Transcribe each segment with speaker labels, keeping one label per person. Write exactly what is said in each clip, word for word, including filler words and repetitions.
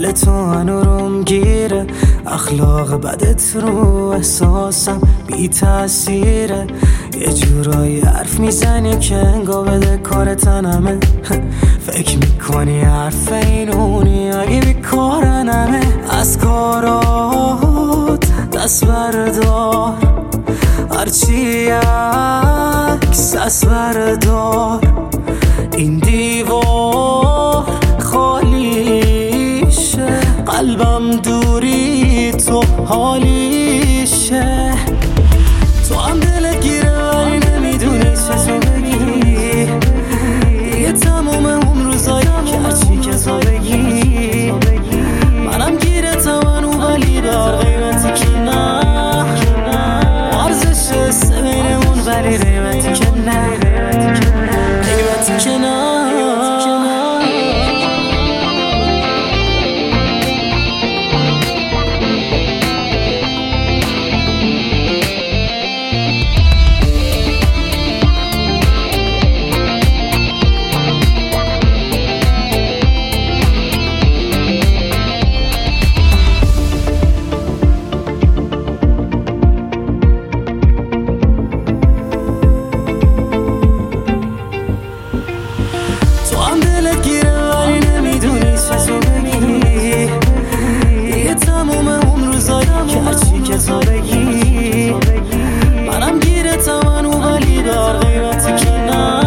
Speaker 1: یاد تو هنو روم گیره، اخلاق بدت رو احساسم بی تأثیره. یه جورایی حرف میزنی که انگا بده کار تنمه. فکر میکنی حرف اینونی اگه بیکارنمه. از کارات دست بردار، هرچی عکس از بردار. این دیوار خالیشه، قلبم دوری تو حالیشه. تو هم دلت گیره ولی نمیدونی چطور بگی. دیگه تموم اون روزایی که هرچی که تو بگی. منم گیره تمنو ولی بر قیمتی که نه. ارزش است بینمون ولی قیمتی که نه، قیمتی که نه. منم گیره تمنو ولی در قیمتی که نه.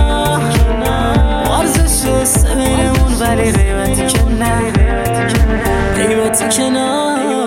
Speaker 1: ارزش است بینمون ولی قیمتی که نه، قیمتی که نه.